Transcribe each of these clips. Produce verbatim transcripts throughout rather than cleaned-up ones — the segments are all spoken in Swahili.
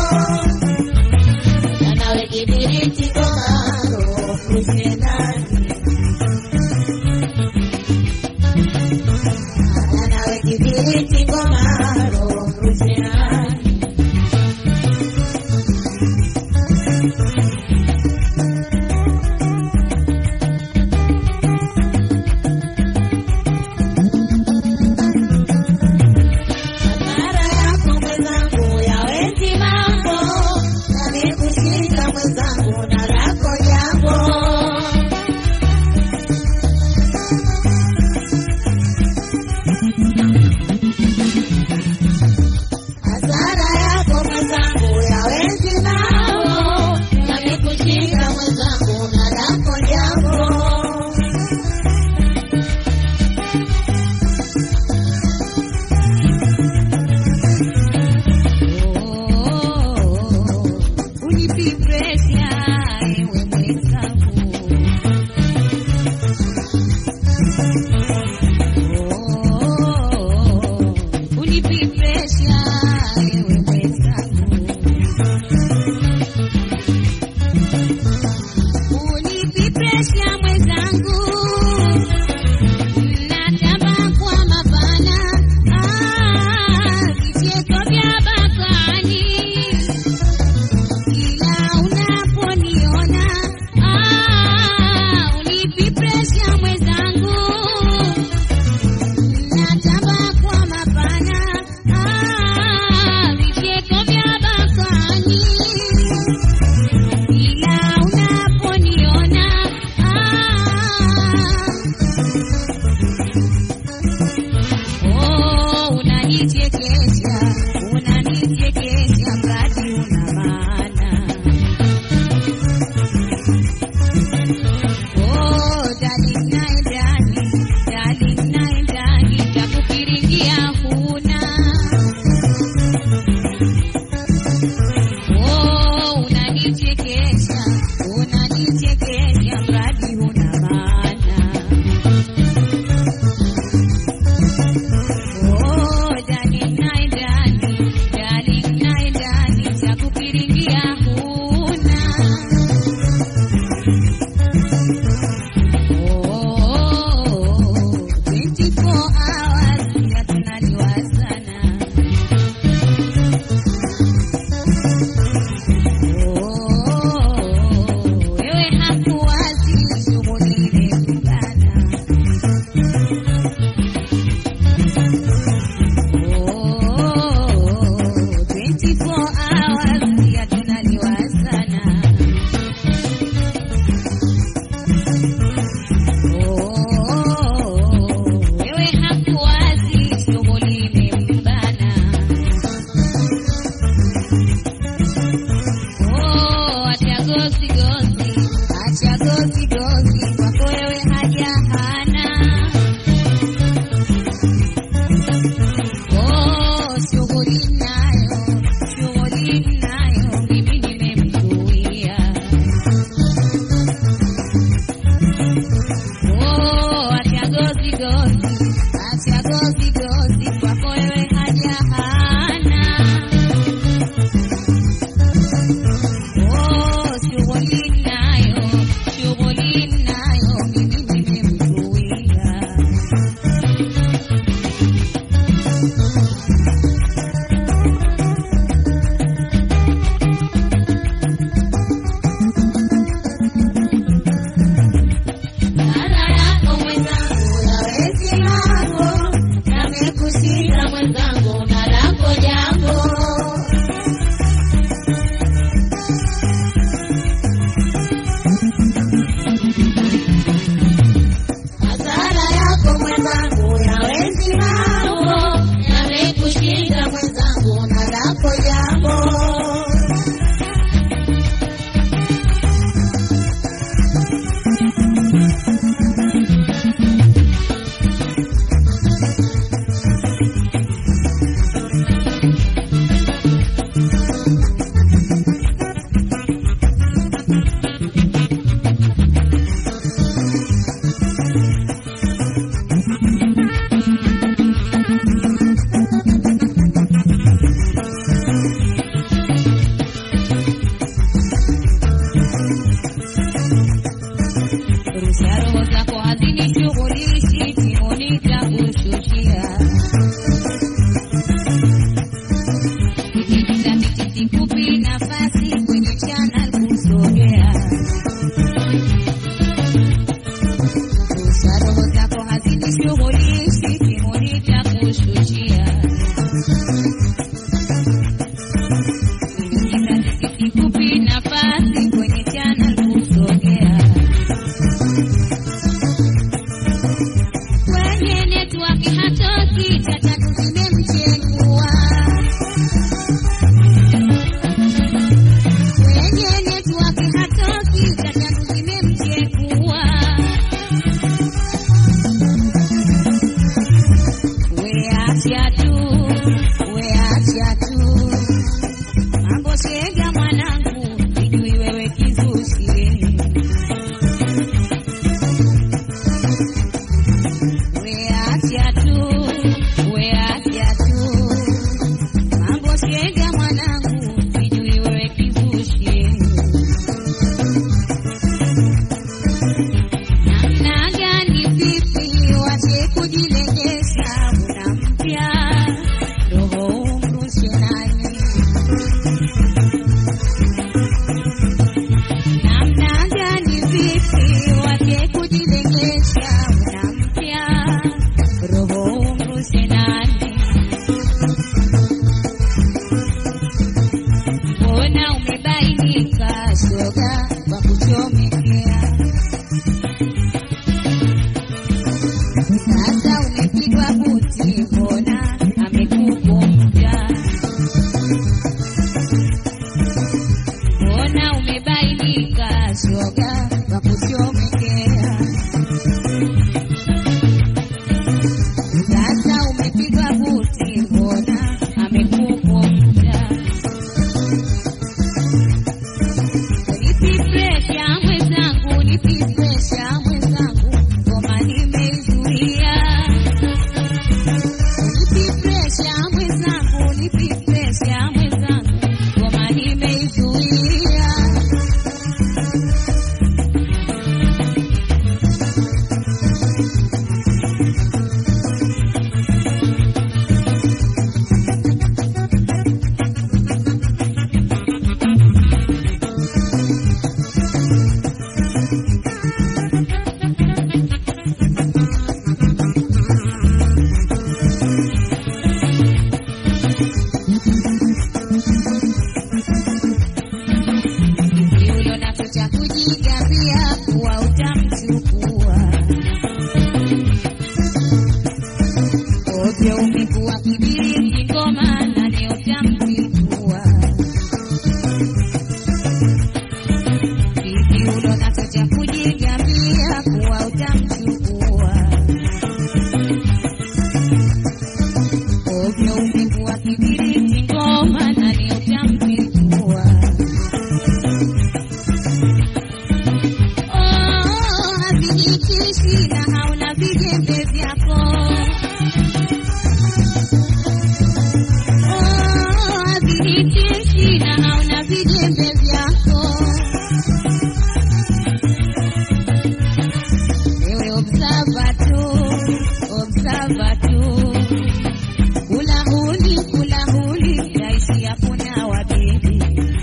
nawe kibiriti komaro kusenani, nawe kibiriti komaro kusenani. Mara yako mwenzangu ya wezi mambo, nafasi kwenye channel kusogea. Rusha roho zako hazinishughulishi, kimoni cha kushushia. Kupi nafasi kwenye channel kusogea. Kwenye network hatoki, chatatu zimemchengua. Kwenye network hatoki, chatatu zimemchengua. We acha tu, we acha tu. Mambo shega mwanangu, sijui wewe kizushi. We acha tu, we acha tu. Mambo shega mwanangu, sijui wewe kizushi. Namna gani vipi wache kujilengesha, unampya roho umrushe nani? Namna gani vipi wache kujilengesha, unampya roho umrushe nani? Mbona umebainika shoga kwa kuchomekea? Sasa umepigwa buti, mbona amekukunja? Mbona umebainika shoga kwa kuchomekea? Sasa umepigwa buti, mbona amekukunja? Nipi presha mwenzangu, nipi presha mwenzangu, ngoma nimeizuia. Nipi presha mwenzangu, nipi presha mwenzangu, ngoma nimeizuia. Kiulo nacho cha kujigambia kuwa utamchukua. Ovyo umekuwa kibiriti ngoma na leo utamchukua. Kiulo nacho cha kujigambia kuwa utamchukua. Ovyo umekuwa kibiriti ngoma na leo utamchukua. Oh, havinitishi na hauna vijembe vyako. Oh, havinitishi na hauna vijembe vyako. Ewe observa tu, observa tu. Kula huli, kula huli, yaishi hakuna wabibi.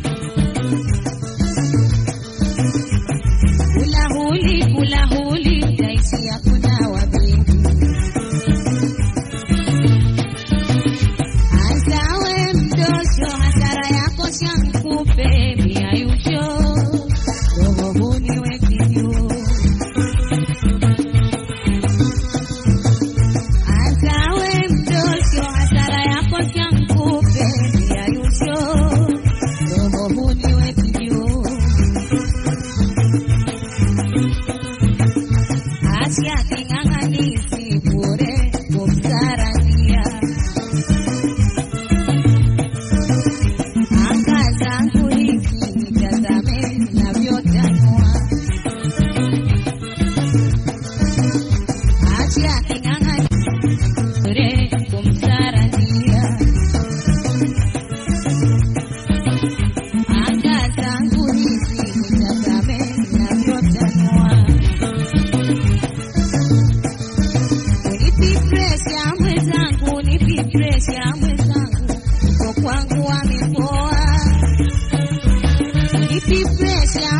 Kula huli, kula huli, yaishi hakuna wabibi. Azawe mdosho, hasara yako shankupe miayusho. Roho huni wekijuu. Azawe mdosho, hasara yako shankupe miayusho. Roho huni wekijuu. Asia king'ang'anisi bure kumsarania. Anga zangu hizi nitazame navyotanua. Asia king'ang'anisi bure kumsarania. Anga zangu hizi nitazame navyotanua. Nipi presha mwenzangu, nipi presha mwenzangu, uko kwangu wamepoa. Depression.